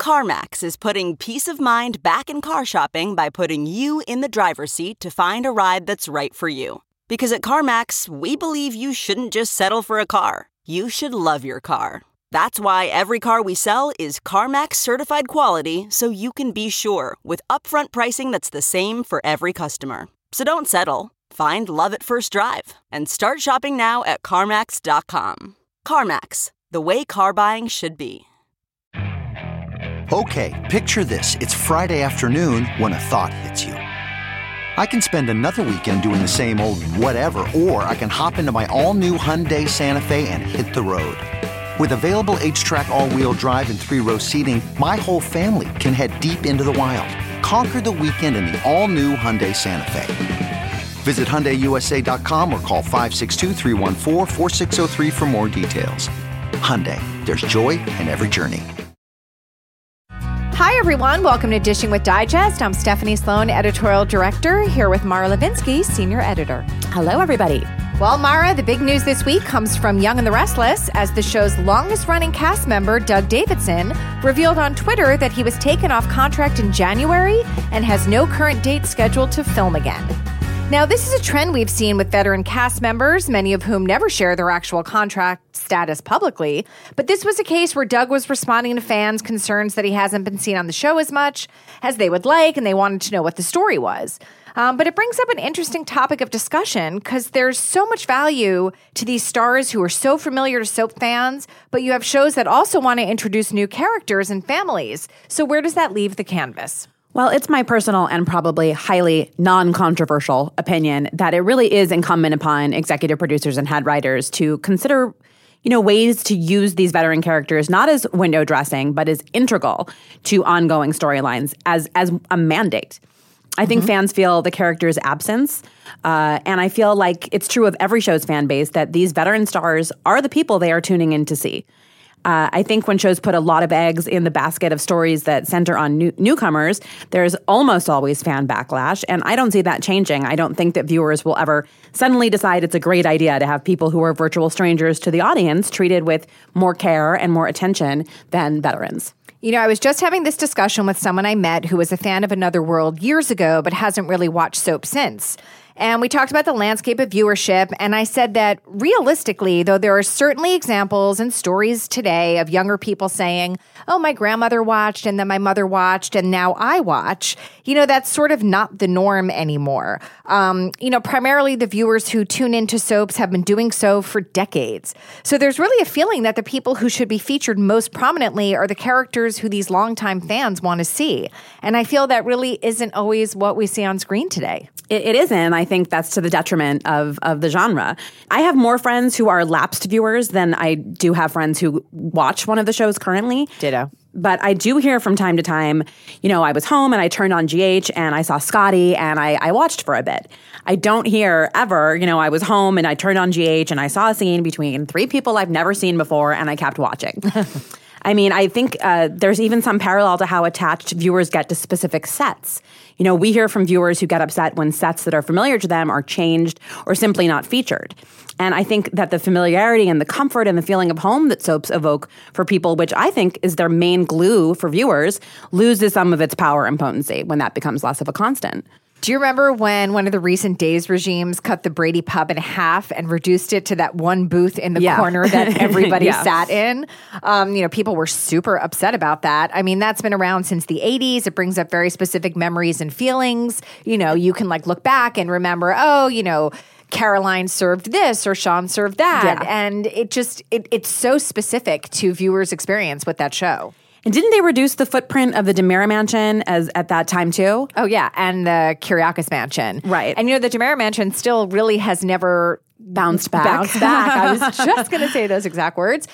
CarMax is putting peace of mind back in car shopping by putting you in the driver's seat to find a ride that's right for you. Because at CarMax, we believe you shouldn't just settle for a car. You should love your car. That's why every car we sell is CarMax certified quality, so you can be sure with upfront pricing that's the same for every customer. So don't settle. Find love at first drive and start shopping now at CarMax.com. CarMax, the way car buying should be. Okay, picture this. It's Friday afternoon when a thought hits you. I can spend another weekend doing the same old whatever, or I can hop into my all-new Hyundai Santa Fe and hit the road. With available H-Track all-wheel drive and 3-row seating, my whole family can head deep into the wild. Conquer the weekend in the all-new Hyundai Santa Fe. Visit HyundaiUSA.com or call 562-314-4603 for more details. Hyundai, there's joy in every journey. Hi, everyone. Welcome to Dishing with Digest. I'm Stephanie Sloan, editorial director, here with Mara Levinsky, senior editor. Hello, everybody. Well, Mara, the big news this week comes from Young and the Restless, as the show's longest-running cast member, Doug Davidson, revealed on Twitter that he was taken off contract in January and has no current date scheduled to film again. Now, this is a trend we've seen with veteran cast members, many of whom never share their actual contract status publicly. But this was a case where Doug was responding to fans' concerns that he hasn't been seen on the show as much as they would like, and they wanted to know what the story was. But it brings up an interesting topic of discussion because there's so much value to these stars who are so familiar to soap fans, but you have shows that also want to introduce new characters and families. So where does that leave the canvas? Well, it's my personal and probably highly non-controversial opinion that it really is incumbent upon executive producers and head writers to consider, ways to use these veteran characters not as window dressing, but as integral to ongoing storylines as a mandate. I think fans feel the character's absence, and I feel like it's true of every show's fan base that these veteran stars are the people they are tuning in to see. I think when shows put a lot of eggs in the basket of stories that center on newcomers, there's almost always fan backlash, and I don't see that changing. I don't think that viewers will ever suddenly decide it's a great idea to have people who are virtual strangers to the audience treated with more care and more attention than veterans. I was just having this discussion with someone I met who was a fan of Another World years ago, but hasn't really watched soap since. And we talked about the landscape of viewership, and I said that realistically, though there are certainly examples and stories today of younger people saying, oh, my grandmother watched, and then my mother watched, and now I watch, that's sort of not the norm anymore. Primarily the viewers who tune into soaps have been doing so for decades. So there's really a feeling that the people who should be featured most prominently are the characters who these longtime fans want to see. And I feel that really isn't always what we see on screen today. It isn't. I think that's to the detriment of the genre. I have more friends who are lapsed viewers than I do have friends who watch one of the shows currently. Ditto. But I do hear from time to time, I was home and I turned on GH and I saw Scotty and I watched for a bit. I don't hear ever, I was home and I turned on GH and I saw a scene between three people I've never seen before and I kept watching. I think there's even some parallel to how attached viewers get to specific sets. We hear from viewers who get upset when sets that are familiar to them are changed or simply not featured. And I think that the familiarity and the comfort and the feeling of home that soaps evoke for people, which I think is their main glue for viewers, loses some of its power and potency when that becomes less of a constant. Do you remember when one of the recent Days regimes cut the Brady pub in half and reduced it to that one booth in the corner that everybody sat in? People were super upset about that. That's been around since the 80s. It brings up very specific memories and feelings. You can look back and remember, Caroline served this or Sean served that. Yeah. And it's so specific to viewers' experience with that show. And didn't they reduce the footprint of the DiMera Mansion at that time too? Oh, yeah. And the Kiriakis Mansion. Right. And, the DiMera Mansion still really has never bounced back. I was just going to say those exact words.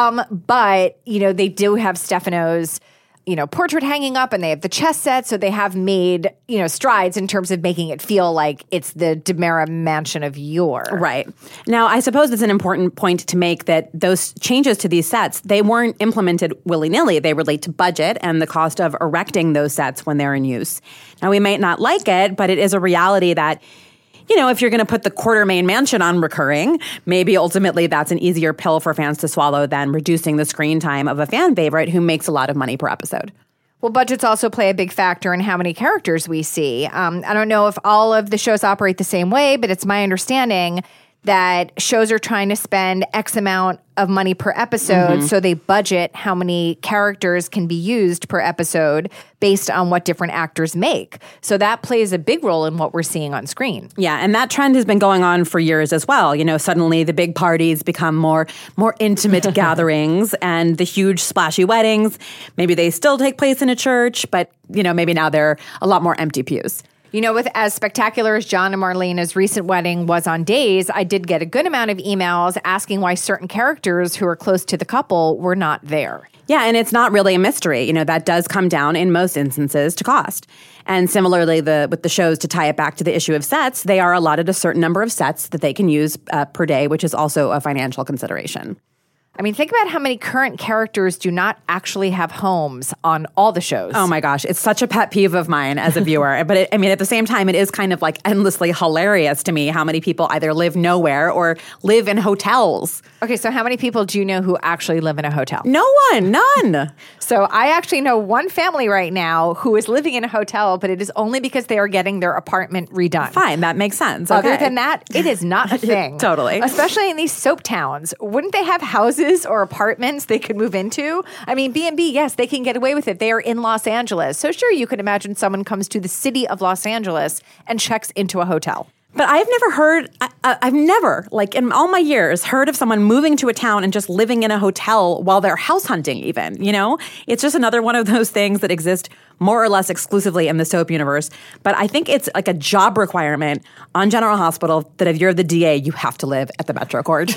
But, they do have Stefano's, portrait hanging up and they have the chess set. So they have made, strides in terms of making it feel like it's the DiMera Mansion of yore. Right. Now, I suppose it's an important point to make that those changes to these sets, they weren't implemented willy-nilly. They relate to budget and the cost of erecting those sets when they're in use. Now, we might not like it, but it is a reality that if you're going to put the Quartermaine Mansion on recurring, maybe ultimately that's an easier pill for fans to swallow than reducing the screen time of a fan favorite who makes a lot of money per episode. Well, budgets also play a big factor in how many characters we see. I don't know if all of the shows operate the same way, but it's my understanding that shows are trying to spend X amount of money per episode, so they budget how many characters can be used per episode based on what different actors make. So that plays a big role in what we're seeing on screen. Yeah, and that trend has been going on for years as well. You know, suddenly the big parties become more intimate gatherings, and the huge splashy weddings, maybe they still take place in a church, but, you know, maybe now they're a lot more empty pews. You know, with as spectacular as John and Marlena's recent wedding was on Days, I did get a good amount of emails asking why certain characters who are close to the couple were not there. Yeah, and it's not really a mystery. You know, that does come down in most instances to cost. And similarly, with the shows, to tie it back to the issue of sets, they are allotted a certain number of sets that they can use per day, which is also a financial consideration. I mean, think about how many current characters do not actually have homes on all the shows. Oh my gosh, it's such a pet peeve of mine as a viewer. But at the same time, it is kind of like endlessly hilarious to me how many people either live nowhere or live in hotels. Okay, so how many people do you know who actually live in a hotel? No one, none. So I actually know one family right now who is living in a hotel, but it is only because they are getting their apartment redone. Fine, that makes sense. Other Okay. than that, it is not a thing. Totally. Especially in these soap towns. Wouldn't they have houses or apartments they could move into? I mean, B&B, yes, they can get away with it. They are in Los Angeles. So sure, you could imagine someone comes to the city of Los Angeles and checks into a hotel. But I've never heard, I've never, like in all my years, heard of someone moving to a town and just living in a hotel while they're house hunting even, you know? It's just another one of those things that exist more or less exclusively in the soap universe. But I think it's like a job requirement on General Hospital that if you're the DA, you have to live at the Metro Court.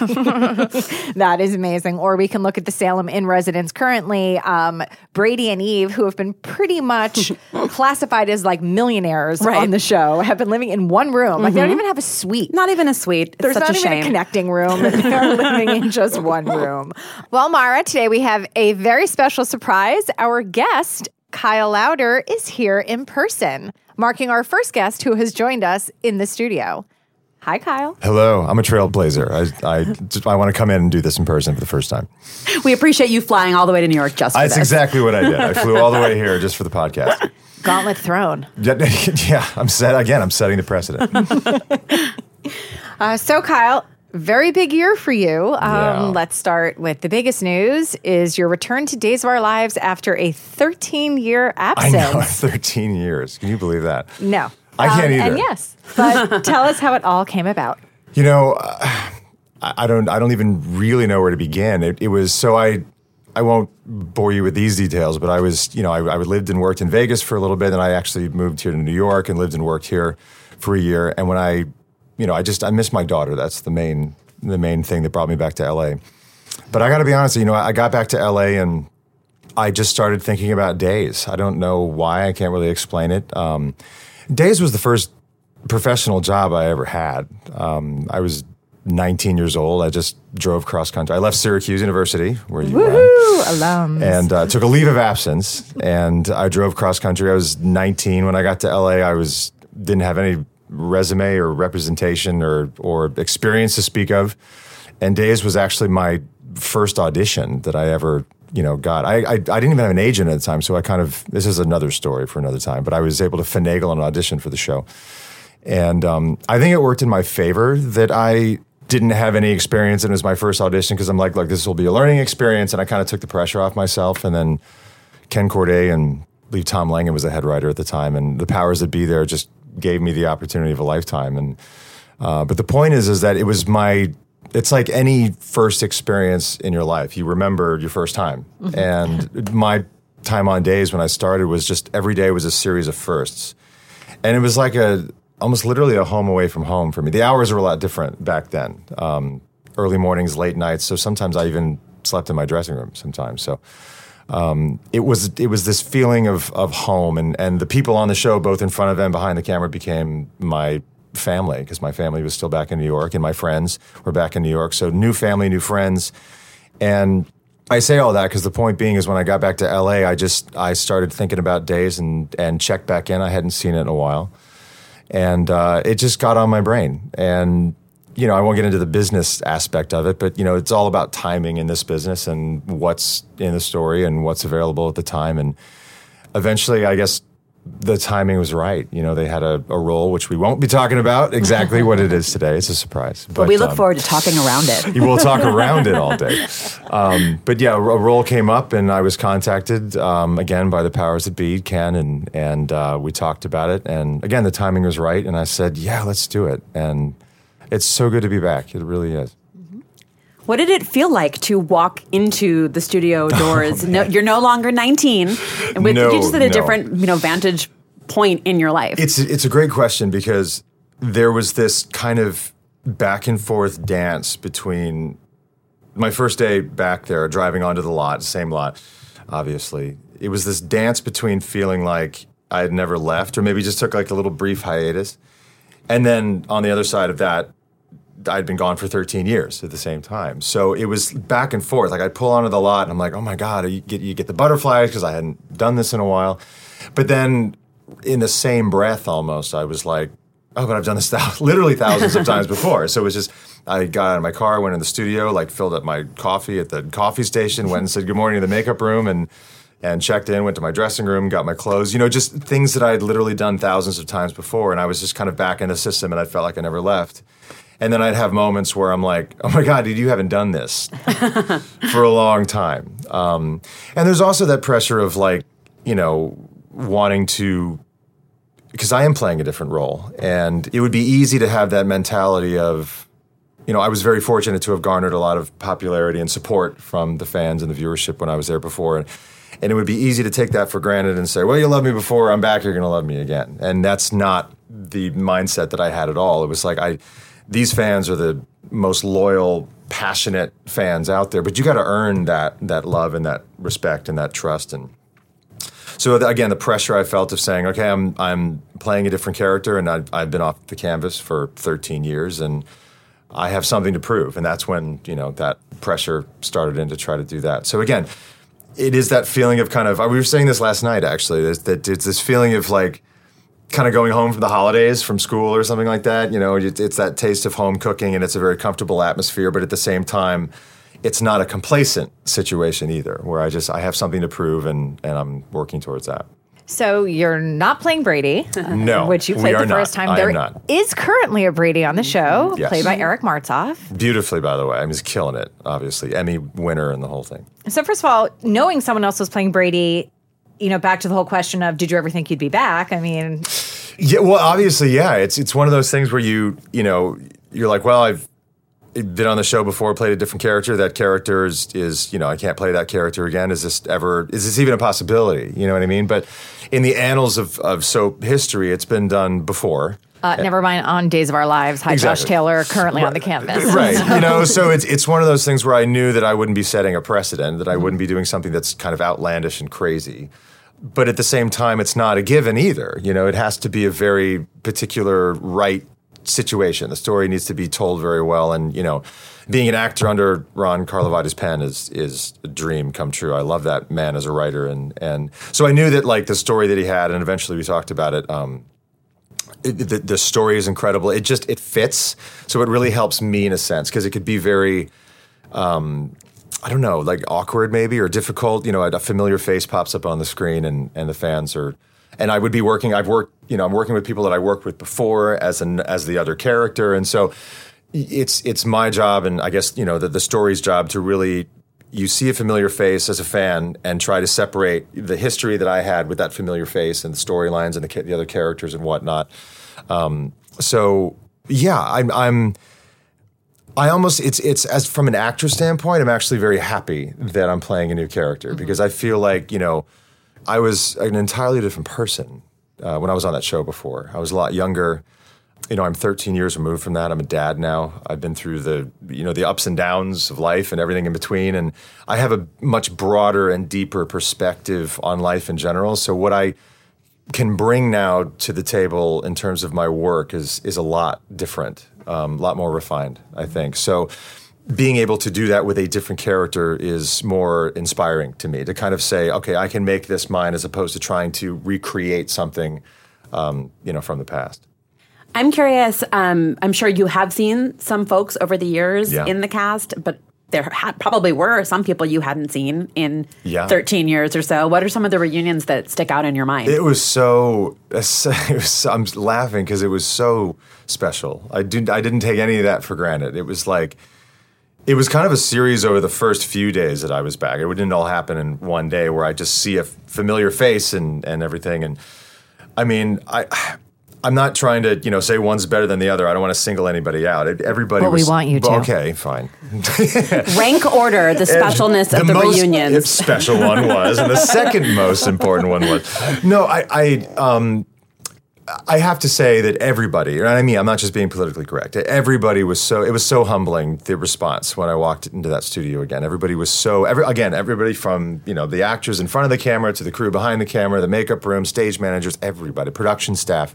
That is amazing. Or we can look at the Salem Inn residents currently, Brady and Eve, who have been pretty much classified as like millionaires on the show, have been living in one room. Like they don't even have a suite. Not even a suite. It's There's such not a even shame. a connecting room. They're living in just one room. Well, Mara, today we have a very special surprise. Our guest, Kyle Lowder, is here in person, marking our first guest who has joined us in the studio. Hi, Kyle. Hello, I'm a trailblazer. I want to come in and do this in person for the first time. We appreciate you flying all the way to New York just for That's this. exactly what I did. I flew all the way here just for the podcast. Gauntlet thrown. Yeah, I'm setting the precedent. So, Kyle, very big year for you. Yeah. Let's start with the biggest news is your return to Days of Our Lives after a 13-year absence. I know, 13 years. Can you believe that? No. I can't either. And yes, but tell us how it all came about. You know, I don't even really know where to begin. It was so I won't bore you with these details, but I was, I lived and worked in Vegas for a little bit, and I actually moved here to New York and lived and worked here for a year. And when I missed my daughter. That's the main thing that brought me back to LA. But I got to be honest, I got back to LA and I just started thinking about Days. I don't know why. I can't really explain it. Days was the first professional job I ever had. I was 19 years old. I just drove cross country. I left Syracuse University, where you went. Alums. And took a leave of absence, and I drove cross country. I was 19 when I got to LA. Didn't have any resume or representation or experience to speak of. And Days was actually my first audition that I ever, got. I didn't even have an agent at the time, so this is another story for another time, but I was able to finagle an audition for the show. And I think it worked in my favor that I didn't have any experience and it was my first audition because I'm like, this will be a learning experience, and I kind of took the pressure off myself. And then Ken Corday and I believe Tom Langen was the head writer at the time, and the powers that be there just gave me the opportunity of a lifetime. And but the point is that it's like any first experience in your life. You remember your first time. Mm-hmm. And my time on Days when I started was just every day was a series of firsts. And it was like almost literally a home away from home for me. The hours were a lot different back then. Early mornings, late nights. So sometimes I even slept in my dressing room sometimes. So it was this feeling of home, and the people on the show, both in front of and behind the camera, became my family because my family was still back in New York and my friends were back in New York. So new family, new friends. And I say all that because the point being is when I got back to LA, I started thinking about Days and checked back in. I hadn't seen it in a while. And it just got on my brain. And, I won't get into the business aspect of it, but, it's all about timing in this business and what's in the story and what's available at the time. And eventually, I guess, the timing was right. They had a role, which we won't be talking about exactly what it is today. It's a surprise. But we look forward to talking around it. We'll talk around it all day. But yeah, a role came up, and I was contacted again by the powers that be, Ken, and we talked about it. And again, the timing was right, and I said, yeah, let's do it. And it's so good to be back. It really is. What did it feel like to walk into the studio doors? You're no longer 19. And you're just at a different, vantage point in your life. It's a great question, because there was this kind of back and forth dance between my first day back there, driving onto the lot, same lot, obviously. It was this dance between feeling like I had never left, or maybe just took like a little brief hiatus. And then on the other side of that, I'd been gone for 13 years at the same time. So it was back and forth. Like I'd pull onto the lot and I'm like, oh my God, you get the butterflies because I hadn't done this in a while. But then in the same breath almost, I was like, oh, but I've done this literally thousands of times before. So it was just, I got out of my car, went in the studio, like filled up my coffee at the coffee station, went and said good morning to the makeup room and checked in, went to my dressing room, got my clothes, just things that I'd literally done thousands of times before. And I was just kind of back in the system, and I felt like I never left. And then I'd have moments where I'm like, oh my God, dude, you haven't done this for a long time. And there's also that pressure of like, wanting to, because I am playing a different role. And it would be easy to have that mentality of, I was very fortunate to have garnered a lot of popularity and support from the fans and the viewership when I was there before. And it would be easy to take that for granted and say, well, you loved me before, I'm back, you're going to love me again. And that's not the mindset that I had at all. It was like, these fans are the most loyal, passionate fans out there, but you got to earn that love and that respect and that trust. And so again, the pressure I felt of saying, okay, I'm playing a different character, and I've been off the canvas for 13 years, and I have something to prove. And that's when that pressure started in to try to do that. So again, it is that feeling of kind of, we were saying this last night actually, that it's this feeling of like, kind of going home from the holidays from school or something like that. It's that taste of home cooking, and it's a very comfortable atmosphere, but at the same time, it's not a complacent situation either, where I have something to prove, and I'm working towards that. So you're not playing Brady. No, which you played the first time. There is currently a Brady on the show, yes. Played by Eric Martsolf. Beautifully, by the way. He's killing it, obviously. Emmy winner and the whole thing. So first of all, knowing someone else was playing Brady, back to the whole question of, did you ever think you'd be back? I mean... Yeah, well, obviously, yeah. It's one of those things where you're like, well, I've been on the show before, played a different character. That character is I can't play that character again. Is this even a possibility? You know what I mean? But in the annals of soap history, it's been done before. Never mind on Days of Our Lives. Hi, exactly. Josh Taylor, currently on the canvas. Right. So it's one of those things where I knew that I wouldn't be setting a precedent, that I wouldn't be doing something that's kind of outlandish and crazy. But at the same time, it's not a given either. It has to be a very particular right situation. The story needs to be told very well. And, being an actor under Ron Carlivati's pen is a dream come true. I love that man as a writer. And so I knew that, like, the story that he had, and eventually we talked about it, the story is incredible. It fits. So it really helps me in a sense, because it could be very... I don't know, like awkward maybe, or difficult. A familiar face pops up on the screen, and the fans are, and I would be working. I'm working with people that I worked with before as the other character, and so it's my job, and I guess the story's job to really, you see a familiar face as a fan and try to separate the history that I had with that familiar face and the storylines and the other characters and whatnot. So yeah, I almost, it's as from an actor standpoint, I'm actually very happy that I'm playing a new character, because I feel like, I was an entirely different person when I was on that show before. I was a lot younger. I'm 13 years removed from that. I'm a dad now. I've been through the ups and downs of life and everything in between. And I have a much broader and deeper perspective on life in general. So what I can bring now to the table in terms of my work is a lot different. A lot more refined, I think. So being able to do that with a different character is more inspiring to me, to kind of say, okay, I can make this mine, as opposed to trying to recreate something, from the past. I'm curious, I'm sure you have seen some folks over the years in the cast, but probably were some people you hadn't seen in 13 years or so. What are some of the reunions that stick out in your mind? It was I'm laughing because it was so special. I didn't take any of that for granted. It was kind of a series over the first few days that I was back. It didn't all happen in one day where I just see a familiar face and everything. And I mean, I'm not trying to, say one's better than the other. I don't want to single anybody out. Everybody we want you to. Okay, fine. Rank order the specialness of the reunions. The special one was, and the second most important one was. No, I have to say that everybody, and I mean, I'm not just being politically correct. Everybody was it was so humbling, the response when I walked into that studio again. Everybody was everybody from, the actors in front of the camera to the crew behind the camera, the makeup room, stage managers, everybody, production staff.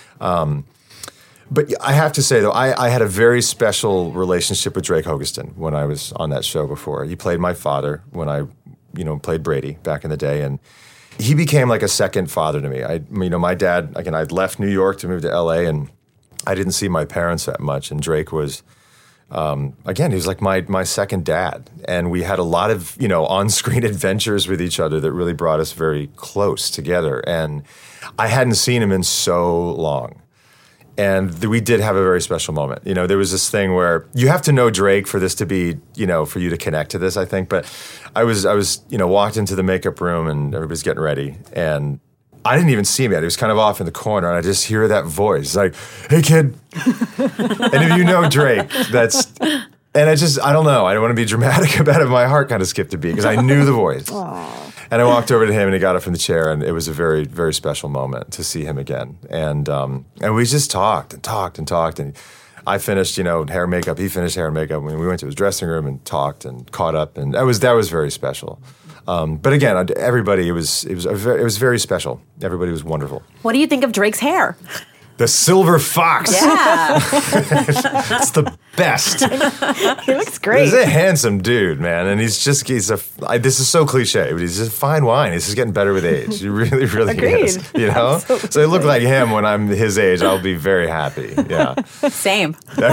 But I have to say, though, I had a very special relationship with Drake Hogestyn when I was on that show before. He played my father when I, played Brady back in the day, and he became like a second father to me. My dad, again, I'd left New York to move to LA, and I didn't see my parents that much. And Drake was, again, he was like my second dad. And we had a lot of, on-screen adventures with each other that really brought us very close together. And I hadn't seen him in so long. And we did have a very special moment. There was this thing where you have to know Drake for this to be, for you to connect to this, I think. But I was, walked into the makeup room and everybody's getting ready. And I didn't even see him yet. He was kind of off in the corner. And I just hear that voice like, "Hey, kid." And if you know Drake, and I don't know. I don't want to be dramatic about it. My heart kind of skipped a beat because I knew the voice. Aww. And I walked over to him and he got up from the chair, and it was a very, very special moment to see him again. And we just talked. And I finished, hair and makeup. He finished hair and makeup. We went to his dressing room and talked and caught up, and that was very special. But again, everybody, it was very special. Everybody was wonderful. What do you think of Drake's hair? The silver fox. Yeah. It's the best. He looks great. He's a handsome this is so cliche, but he's just fine wine. He's just getting better with age. He really, really is. Absolutely. So I look like him when I'm his age. I'll be very happy. Yeah. Same.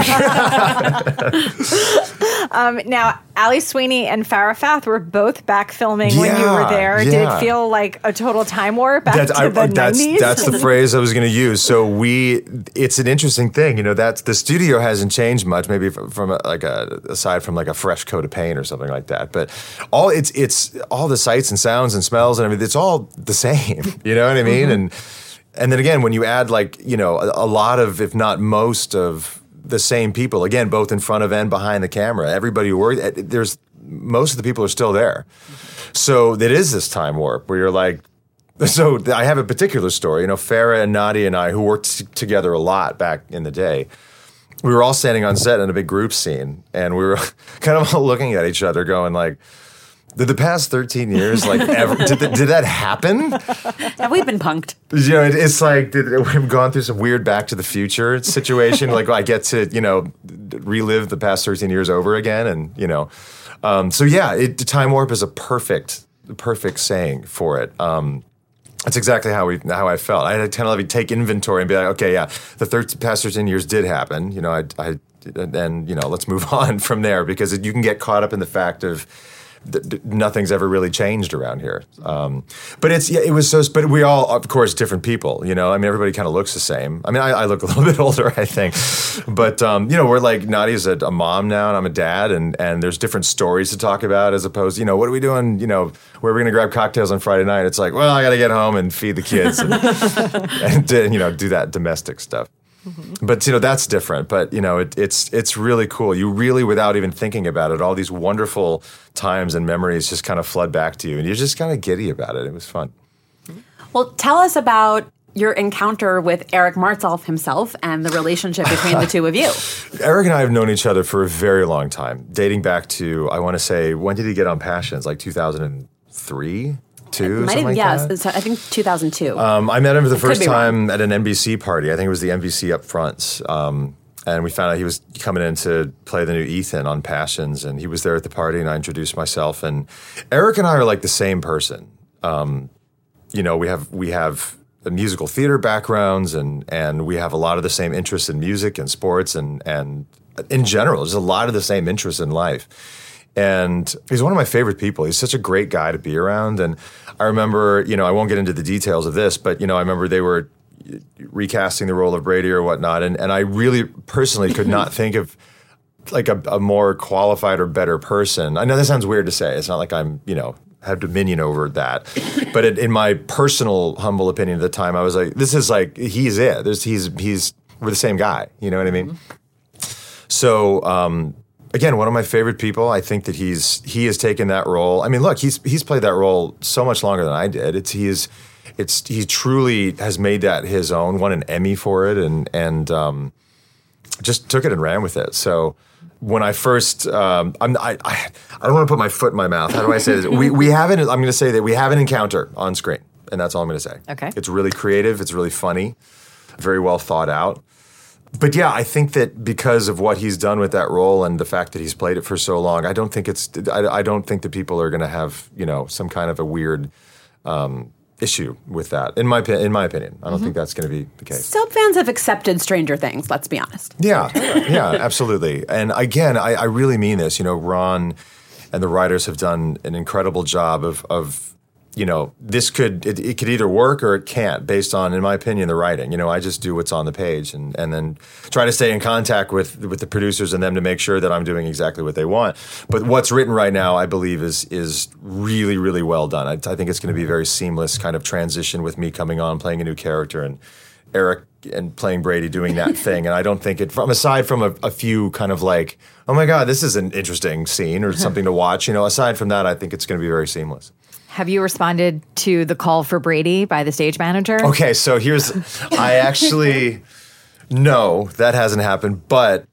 Now, Ali Sweeney and Farrah Fath were both back filming when you were there. Yeah. Did it feel like a total time warp back to the 90s? That's the phrase I was going to use. So it's an interesting thing, that the studio hasn't changed much, maybe aside from like a fresh coat of paint or something like that. But it's all the sights and sounds and smells and everything. It's all the same. You know what I mean? Mm-hmm. And then again, when you add a lot of, if not most of the same people, again, both in front of and behind the camera, everybody who worked, most of the people are still there. So it is this time warp where you're like, so I have a particular story. Farrah and Nadia and I, who worked together a lot back in the day, we were all standing on set in a big group scene, and we were kind of all looking at each other going like, did the past 13 years, ever, did that happen? Have we been punked? It's like, we've gone through some weird Back to the Future situation. I get to, relive the past 13 years over again. And, so yeah, time warp is a perfect saying for it. That's exactly how I felt. I had to kind of take inventory and be like, okay, yeah, the past 13 years did happen. Let's move on from there, because you can get caught up in the fact of nothing's ever really changed around here. But it was so. But we all, of course, different people. Everybody kind of looks the same. I look a little bit older, I think. But we're like, Nadia's a mom now, and I'm a dad, and there's different stories to talk about as opposed. What are we doing? Where are we going to grab cocktails on Friday night? It's like, well, I got to get home and feed the kids and do that domestic stuff. Mm-hmm. But that's different. But it's really cool. You really, without even thinking about it, all these wonderful times and memories just kind of flood back to you, and you're just kind of giddy about it. It was fun. Well, tell us about your encounter with Eric Martsolf himself and the relationship between the two of you. Eric and I have known each other for a very long time, dating back to, I want to say, when did he get on Passions? Like 2003? Yes, I think 2002. I met him for the first time at an NBC party. I think it was the NBC Up Fronts. And we found out he was coming in to play the new Ethan on Passions, and he was there at the party, and I introduced myself. And Eric and I are like the same person. We have musical theater backgrounds, and we have a lot of the same interests in music and sports and in general. There's a lot of the same interests in life. And he's one of my favorite people. He's such a great guy to be around. And I remember, I won't get into the details of this, but, I remember they were recasting the role of Brady or whatnot. And I really personally could not think of like a more qualified or better person. I know that sounds weird to say. It's not like I'm, have dominion over that. But in my personal humble opinion at the time, I was like, this is like, he's it. We're the same guy. You know what I mean? So, again, one of my favorite people. I think that he has taken that role. I mean, look, he's played that role so much longer than I did. He truly has made that his own. Won an Emmy for it, and just took it and ran with it. So when I first, I don't want to put my foot in my mouth. How do I say this? We haven't. I'm going to say that we have an encounter on screen, and that's all I'm going to say. Okay. It's really creative. It's really funny. Very well thought out. But yeah, I think that because of what he's done with that role and the fact that he's played it for so long, I don't think that people are going to have, some kind of a weird issue with that. In my opinion, I don't think that's going to be the case. Some fans have accepted Stranger Things, let's be honest. Yeah, yeah, absolutely. And again, I really mean this. Ron and the writers have done an incredible job of this could either work or it can't based on, in my opinion, the writing. I just do what's on the page and then try to stay in contact with the producers and them to make sure that I'm doing exactly what they want. But what's written right now, I believe, is really, really well done. I think it's going to be a very seamless kind of transition with me coming on, playing a new character, and Eric and playing Brady doing that thing. And I don't think aside from a few kind of like, oh my God, this is an interesting scene or something to watch, aside from that, I think it's going to be very seamless. Have you responded to the call for Brady by the stage manager? Okay, so no, that hasn't happened. But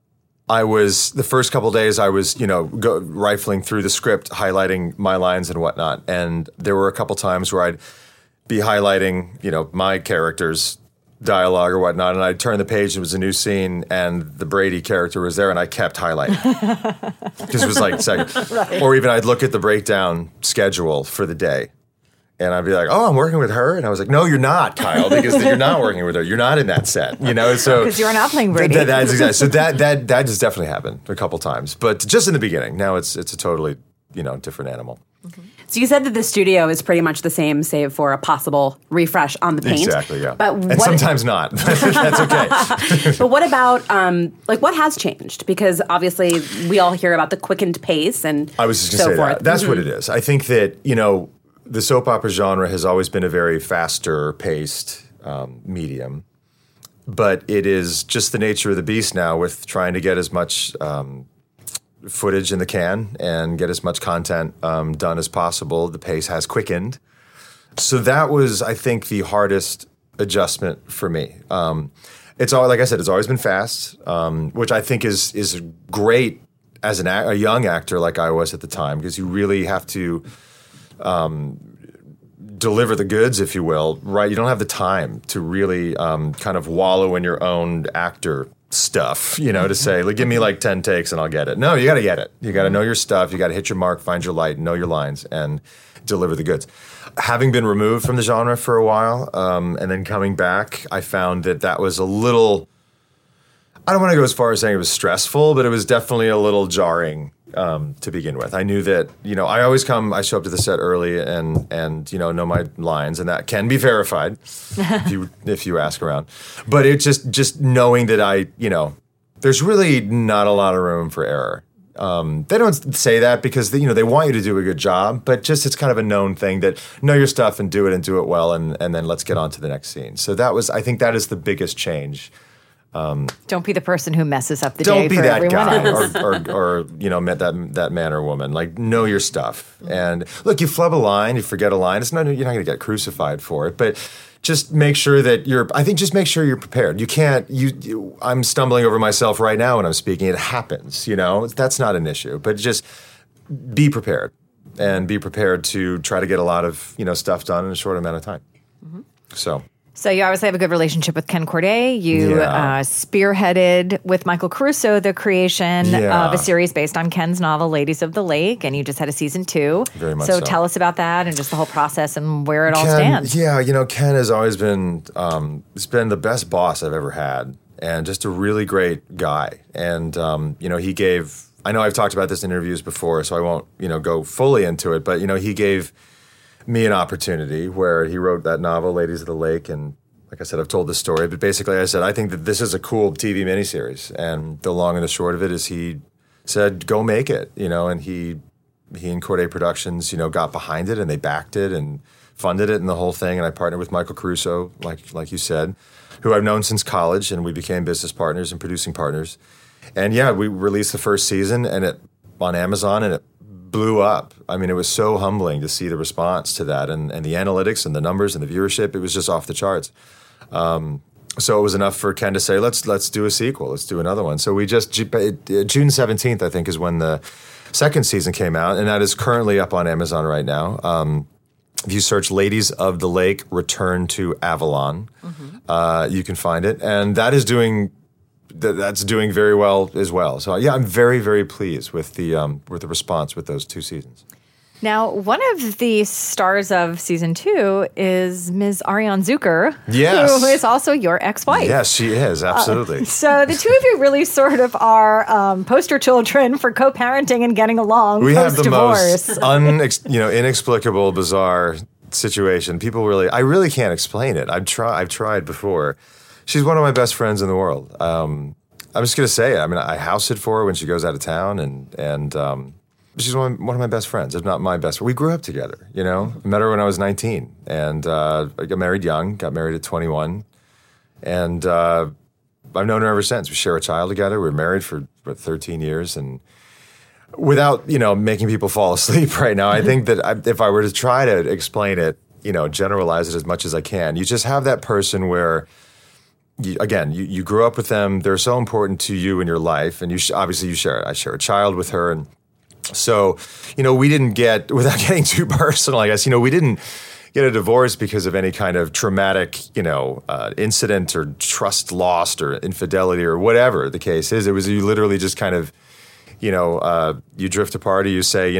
the first couple of days I was, rifling through the script, highlighting my lines and whatnot. And there were a couple times where I'd be highlighting, my character's dialogue or whatnot, and I'd turn the page and it was a new scene and the Brady character was there and I kept highlighting. Because it was like second. Right. Or even I'd look at the breakdown schedule for the day and I'd be like, oh, I'm working with her? And I was like, no, you're not, Kyle, because you're not working with her. You're not in that set, so. Because you're not playing Brady. That's exactly. So that has definitely happened a couple times, but just in the beginning. Now it's a totally, different animal. Mm-hmm. So you said that the studio is pretty much the same, save for a possible refresh on the paint. Exactly, yeah. And sometimes not. That's okay. But what about, what has changed? Because obviously we all hear about the quickened pace and I was just going to say that. That's what it is. I think that, the soap opera genre has always been a very faster paced medium. But it is just the nature of the beast now with trying to get as much footage in the can and get as much content done as possible. The pace has quickened. So that was, I think, the hardest adjustment for me. It's all, like I said, it's always been fast, which I think is great as a young actor like I was at the time, because you really have to deliver the goods, if you will, right? You don't have the time to really kind of wallow in your own actor stuff, to say, like, give me like 10 takes and I'll get it. No, you got to get it. You got to know your stuff. You got to hit your mark, find your light, know your lines, and deliver the goods. Having been removed from the genre for a while and then coming back, I found that was a little, I don't want to go as far as saying it was stressful, but it was definitely a little jarring to begin with. I knew that, I show up to the set early and know my lines, and that can be verified if you ask around. But it's just knowing that there's really not a lot of room for error. They don't say that because they want you to do a good job, but just it's kind of a known thing that know your stuff and do it well, and then let's get on to the next scene. So I think that is the biggest change. Don't be the person who messes up the day for everyone else. Don't be that guy or met that man or woman. Like, know your stuff. And look, you flub a line, you forget a line. You're not going to get crucified for it, but just make sure that make sure you're prepared. You can't, I'm stumbling over myself right now when I'm speaking. It happens, that's not an issue, but just be prepared and be prepared to try to get a lot of, stuff done in a short amount of time. Mm-hmm. So you obviously have a good relationship with Ken Corday. You spearheaded with Michael Caruso the creation of a series based on Ken's novel, Ladies of the Lake, and you just had a season 2. Very much so. Tell us about that and just the whole process and where it all stands. Yeah, Ken has always been, it's been the best boss I've ever had, and just a really great guy. And, he gave I know I've talked about this in interviews before, so I won't, go fully into it. But, he gave me an opportunity where he wrote that novel, Ladies of the Lake. And like I said, I've told this story. But basically, I said, I think that this is a cool TV miniseries. And the long and the short of it is he said, go make it, and he and Corday Productions, got behind it and they backed it and funded it and the whole thing. And I partnered with Michael Caruso, like you said, who I've known since college, and we became business partners and producing partners. And yeah, we released the first season on Amazon, and it blew up. I mean, it was so humbling to see the response to that and the analytics and the numbers and the viewership. It was just off the charts. So it was enough for Ken to say, let's do a sequel. Let's do another one. So we just, June 17th, I think, is when the second season came out, and that is currently up on Amazon right now. If you search Ladies of the Lake Return to Avalon, you can find it. And that is that's doing very well as well. So yeah, I'm very, very pleased with the response with those 2 seasons. Now, one of the stars of season 2 is Ms. Ariane Zucker, who is also your ex-wife. Yes, she is, absolutely. So the two of you really sort of are poster children for co-parenting and getting along post-divorce. We have the most inexplicable, bizarre situation. I really can't explain it. I've tried before. She's one of my best friends in the world. I'm just going to say it. I mean, I house sit for her when she goes out of town, and she's one of my best friends, if not my best friend. We grew up together, I met her when I was 19, and I got married young, got married at 21, and I've known her ever since. We share a child together. We were married for 13 years, and without, making people fall asleep right now, I think that if I were to try to explain it, generalize it as much as I can, you just have that person where you grew up with them. They're so important to you in your life, and obviously you share it. I share a child with her, and so, we didn't get, without getting too personal, I guess, we didn't get a divorce because of any kind of traumatic, incident or trust lost or infidelity or whatever the case is. It was you literally just kind of, you drift apart, or you say,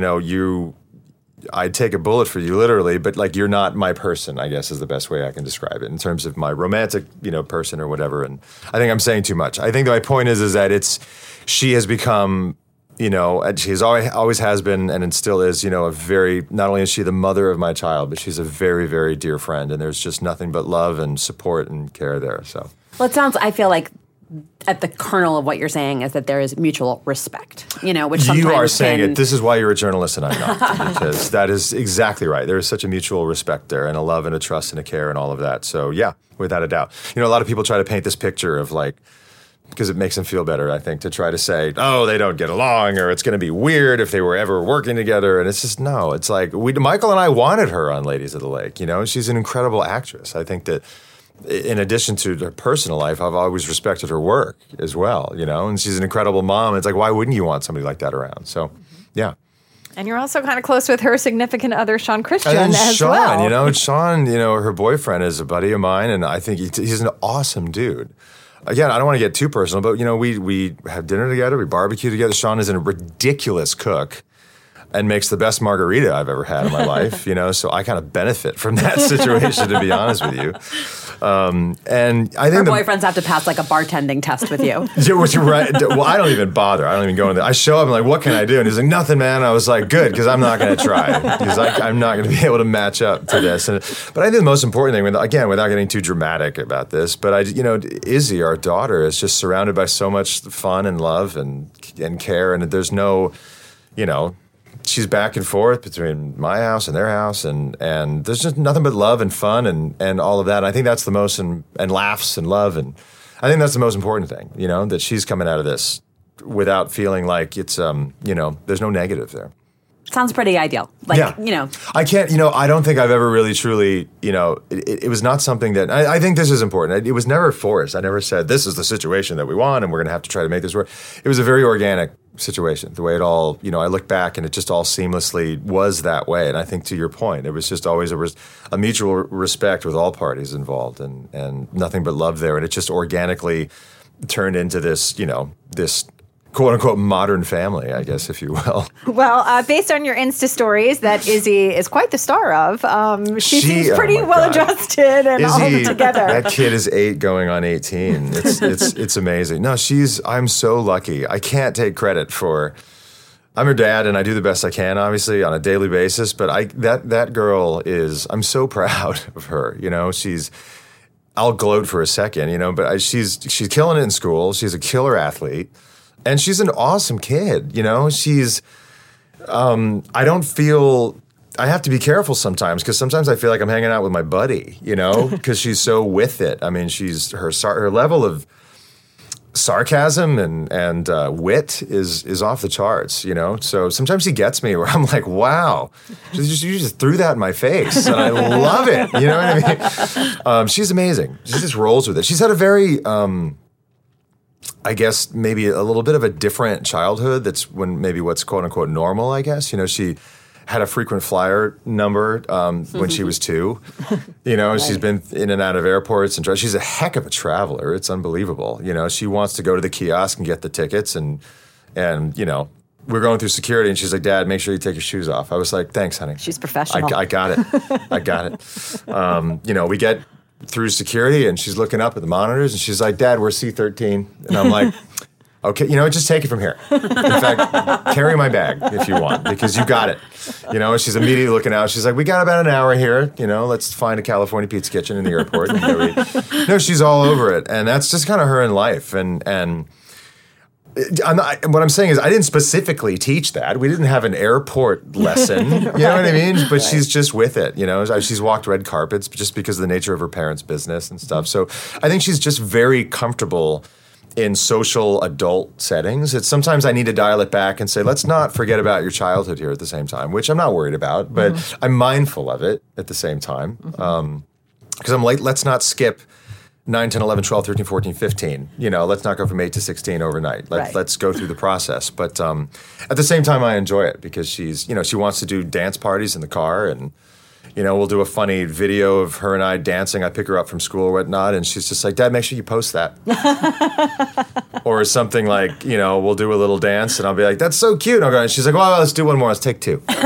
I'd take a bullet for you, literally, but you're not my person, I guess is the best way I can describe it in terms of my romantic, person or whatever. And I think I'm saying too much. I think that my point is that she has become, she's always has been, and it still is, not only is she the mother of my child, but she's a very, very dear friend. And there's just nothing but love and support and care there. So, well, I feel like at the kernel of what you're saying is that there is mutual respect, which sometimes you are saying it. This is why you're a journalist and I'm not, because that is exactly right. There is such a mutual respect there, and a love and a trust and a care and all of that. So yeah, without a doubt. A lot of people try to paint this picture of because it makes them feel better, I think, to try to say, oh, they don't get along, or it's going to be weird if they were ever working together. And it's just, no, it's Michael and I wanted her on Ladies of the Lake. She's an incredible actress. I think that in addition to her personal life, I've always respected her work as well, and she's an incredible mom. It's why wouldn't you want somebody like that around? So, yeah. And you're also kind of close with her significant other, Sean Christian, and as Sean, well. Sean, her boyfriend is a buddy of mine, and I think he's an awesome dude. Again, I don't want to get too personal, but, we have dinner together, we barbecue together. Sean is a ridiculous cook and makes the best margarita I've ever had in my life, so I kind of benefit from that situation, to be honest with you. And I think her boyfriends have to pass a bartending test with you. Right. Well, I don't even bother. I don't even go in there. I show up and what can I do? And he's like, nothing, man. I was like, good, because I'm not going to try. He's like, I'm not going to be able to match up to this. But I think the most important thing, again, without getting too dramatic about this, but Izzy, our daughter, is just surrounded by so much fun and love and care, and there's no, she's back and forth between my house and their house, and there's just nothing but love and fun and all of that. And I think that's the most, and laughs and love, and I think that's the most important thing, that she's coming out of this without feeling like it's, there's no negative there. Sounds pretty ideal. Yeah. I can't, I don't think I've ever really truly, it was not something that, I think this is important. It was never forced. I never said, this is the situation that we want and we're going to have to try to make this work. It was a very organic situation, the way it all, I look back and it just all seamlessly was that way. And I think to your point, it was just always a mutual respect with all parties involved and nothing but love there. And it just organically turned into this, this quote-unquote modern family, I guess, if you will. Well, based on your Insta stories that Izzy is quite the star of, she seems pretty well-adjusted and Izzy, all together. That kid is 8 going on 18. It's amazing. No, I'm so lucky. I can't take credit for I'm her dad, and I do the best I can, obviously, on a daily basis. But that girl is, I'm so proud of her. You know, I'll gloat for a second, you know, but she's killing it in school. She's a killer athlete, and she's an awesome kid. You know, I don't feel. I have to be careful sometimes because sometimes I feel like I'm hanging out with my buddy, you know, because she's so with it. I mean, her level of sarcasm and wit is off the charts, you know. So sometimes he gets me where I'm like, wow, you just threw that in my face, and I love it. You know what I mean? She's amazing. She just rolls with it. She's had a very, I guess, maybe a little bit of a different childhood. That's maybe what's quote unquote normal. I guess, you know, she had a frequent flyer number when she was 2. You know, right. She's been in and out of airports and she's a heck of a traveler. It's unbelievable. You know, she wants to go to the kiosk and get the tickets and you know, we're going through security and she's like, Dad, make sure you take your shoes off. I was like, thanks, honey. She's professional. I got it. I got it. You know, we get through security and she's looking up at the monitors and she's like, Dad, we're C-13. And I'm like, okay, you know, just take it from here. In fact, carry my bag if you want, because you got it. You know, she's immediately looking out. She's like, we got about an hour here. You know, let's find a California Pizza Kitchen in the airport. No, she's all over it. And that's just kind of her in life. And what I'm saying is I didn't specifically teach that. We didn't have an airport lesson. You know what I mean? But she's just with it. You know, she's walked red carpets just because of the nature of her parents' business and stuff. So I think she's just very comfortable in social adult settings. It's sometimes I need to dial it back and say, let's not forget about your childhood here at the same time, which I'm not worried about, but I'm mindful of it at the same time. Because I'm like, let's not skip 9, 10, 11, 12, 13, 14, 15. You know, let's not go from 8 to 16 overnight. Let's go through the process. But at the same time, I enjoy it because she's, you know, she wants to do dance parties in the car and, you know, we'll do a funny video of her and I dancing. I pick her up from school or whatnot, and she's just like, Dad, make sure you post that. Or something like, you know, we'll do a little dance, and I'll be like, that's so cute. And I'll go, and she's like, well, let's do one more. Let's take 2. And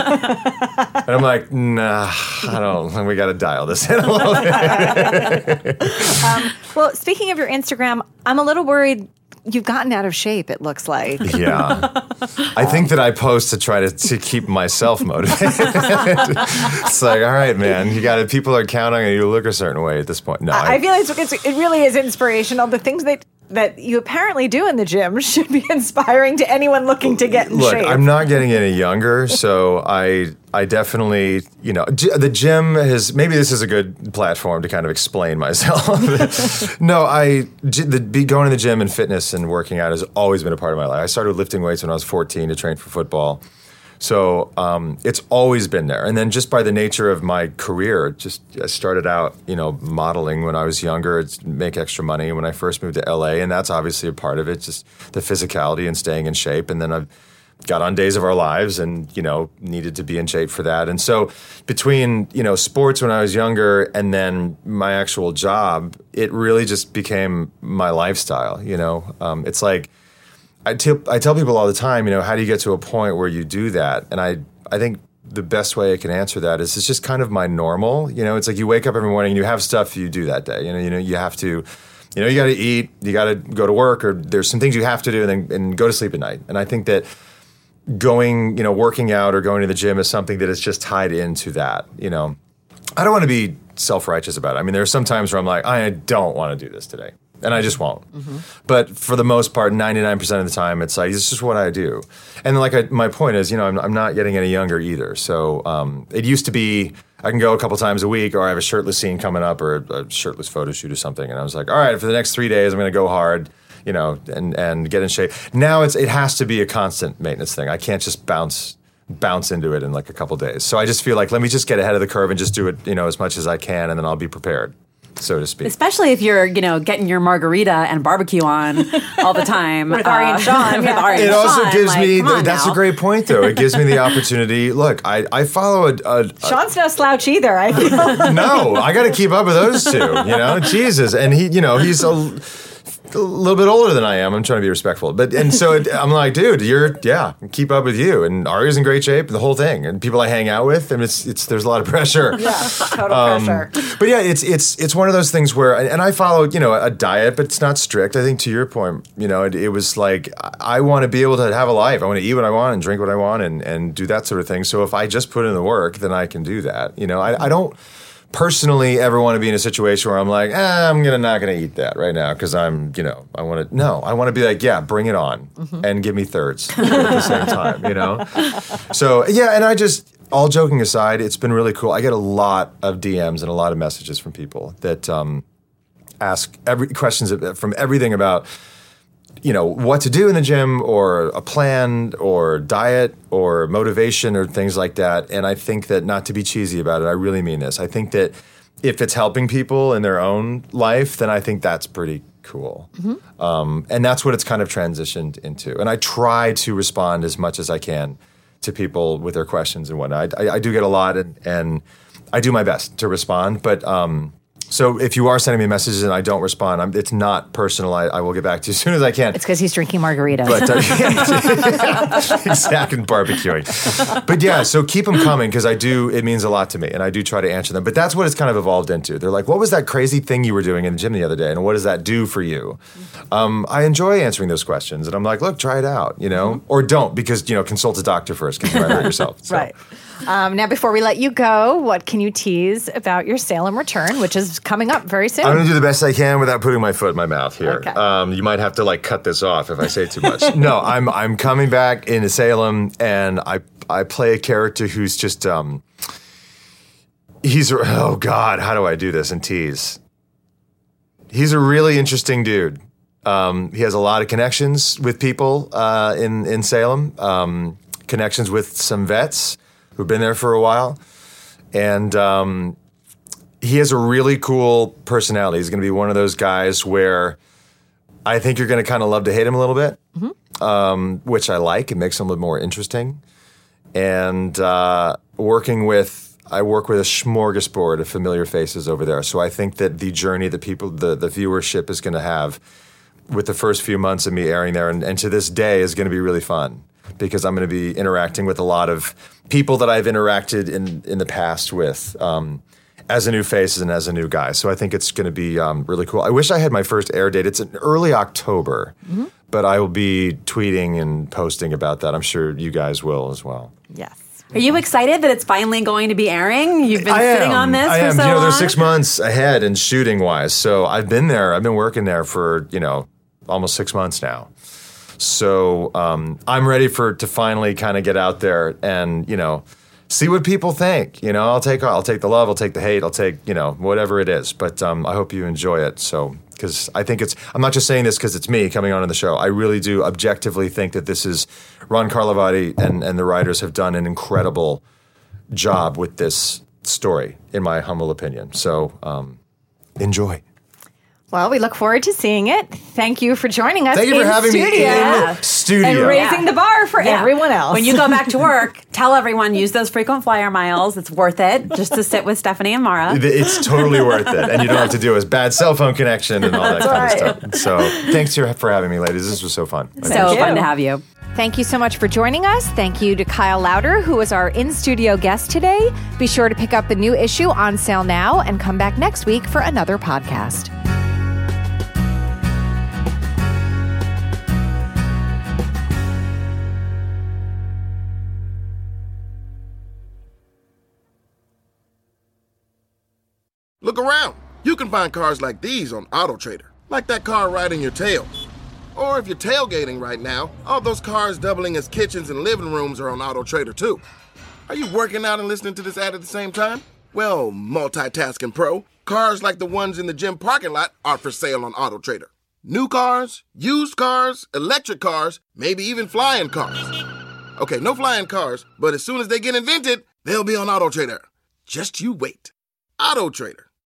I'm like, nah, I don't. We got to dial this in a little bit. Well, speaking of your Instagram, I'm a little worried. You've gotten out of shape, it looks like. Yeah. I think that I post to try to keep myself motivated. It's like, all right, man, you got it. People are counting on you to look a certain way at this point. No, I feel it really is inspirational. The things that you apparently do in the gym should be inspiring to anyone looking to get in shape. Look, I'm not getting any younger, so I definitely, you know, the gym has, maybe this is a good platform to kind of explain myself. No, going to the gym and fitness and working out has always been a part of my life. I started lifting weights when I was 14 to train for football. So it's always been there. And then just by the nature of my career, I started out, you know, modeling when I was younger to make extra money when I first moved to LA. And that's obviously a part of it, just the physicality and staying in shape. And then I got on Days of Our Lives and, you know, needed to be in shape for that. And so between, you know, sports when I was younger and then my actual job, it really just became my lifestyle, you know. It's like, I tell people all the time, you know, how do you get to a point where you do that? And I think the best way I can answer that is it's just kind of my normal. You know, it's like you wake up every morning and you have stuff you do that day. You know, you have to, you know, you got to eat, you got to go to work, or there's some things you have to do, and go to sleep at night. And I think that working out or going to the gym is something that is just tied into that. You know, I don't want to be self-righteous about it. I mean, there are some times where I'm like, I don't want to do this today. And I just won't. But for the most part, 99% of the time, it's like, it's just what I do. And like my point is, you know, I'm not getting any younger either. So it used to be, I can go a couple times a week, or I have a shirtless scene coming up, or a shirtless photo shoot or something. And I was like, all right, for the next 3 days, I'm going to go hard, you know, and get in shape. Now it has to be a constant maintenance thing. I can't just bounce into it in like a couple days. So I just feel like, let me just get ahead of the curve and just do it, you know, as much as I can, and then I'll be prepared, so to speak. Especially if you're, you know, getting your margarita and barbecue on all the time. With Ari and Sean. It also gives me, that's a great point though. It gives me the opportunity. Look, I follow Sean's no slouch either, I feel. No, I got to keep up with those two, you know, Jesus. And he, you know, he's a little bit older than I am. I'm trying to be respectful. I'm like, dude, keep up with you. And Ari's in great shape, the whole thing. And people I hang out with, and there's a lot of pressure. Yeah, total pressure. But yeah, it's one of those things where, and I follow, a diet, but it's not strict. I think to your point, it was like, I want to be able to have a life. I want to eat what I want and drink what I want and do that sort of thing. So if I just put in the work, then I can do that. I don't personally ever want to be in a situation where I'm like, I'm not gonna eat that right now because I want to be like, yeah, bring it on and give me thirds at the same time, So yeah, and I just, all joking aside, it's been really cool. I get a lot of DMs and a lot of messages from people that ask questions from everything about what to do in the gym or a plan or diet or motivation or things like that. And I think that, not to be cheesy about it, I really mean this. I think that if it's helping people in their own life, then I think that's pretty cool. And that's what it's kind of transitioned into. And I try to respond as much as I can to people with their questions and whatnot. I do get a lot and I do my best to respond. But so if you are sending me messages and I don't respond, it's not personal. I will get back to you as soon as I can. It's because he's drinking margaritas. But, exactly, and barbecuing. But yeah, so keep them coming because it means a lot to me and I do try to answer them. But that's what it's kind of evolved into. They're like, what was that crazy thing you were doing in the gym the other day and what does that do for you? I enjoy answering those questions and I'm like, look, try it out, or don't because, consult a doctor first because you might hurt yourself. So. Right. Now, before we let you go, what can you tease about your Salem return, which is coming up very soon? I'm going to do the best I can without putting my foot in my mouth here. Okay. You might have to cut this off if I say too much. No, I'm coming back into Salem, and I play a character who's just oh God, how do I do this and tease? He's a really interesting dude. He has a lot of connections with people in Salem, connections with some vets who've been there for a while. And he has a really cool personality. He's going to be one of those guys where I think you're going to kind of love to hate him a little bit, which I like. It makes him a little more interesting. And I work with a smorgasbord of familiar faces over there. So I think that the journey that the viewership is going to have with the first few months of me airing there and to this day is going to be really fun. Because I'm going to be interacting with a lot of people that I've interacted in the past with as a new face and as a new guy. So I think it's going to be really cool. I wish I had my first air date. It's in early October, but I will be tweeting and posting about that. I'm sure you guys will as well. Yes. Are you excited that it's finally going to be airing? You've been sitting on this for so long? They're 6 months ahead in shooting-wise. So I've been there. I've been working there for, almost 6 months now. So I'm ready to finally kind of get out there and, see what people think. I'll take the love, I'll take the hate, I'll take, whatever it is. But I hope you enjoy it. So, because I think I'm not just saying this because it's me coming on in the show. I really do objectively think that this is Ron Carlivati and the writers have done an incredible job with this story, in my humble opinion. So enjoy. Well, we look forward to seeing it. Thank you for joining us. Thank you for having me in studio. And raising the bar for everyone else. When you go back to work, tell everyone, use those frequent flyer miles. It's worth it just to sit with Stephanie and Mara. It's totally worth it. And you don't have to deal with bad cell phone connection and all that kind of stuff. So thanks for having me, ladies. This was so fun. So fun to have you. Thank you so much for joining us. Thank you to Kyle Lowder, who was our in-studio guest today. Be sure to pick up the new issue on sale now and come back next week for another podcast. Look around. You can find cars like these on AutoTrader, like that car riding your tail. Or if you're tailgating right now, all those cars doubling as kitchens and living rooms are on AutoTrader too. Are you working out and listening to this ad at the same time? Well, multitasking pro, cars like the ones in the gym parking lot are for sale on AutoTrader. New cars, used cars, electric cars, maybe even flying cars. Okay, no flying cars, but as soon as they get invented, they'll be on AutoTrader. Just you wait. AutoTrader.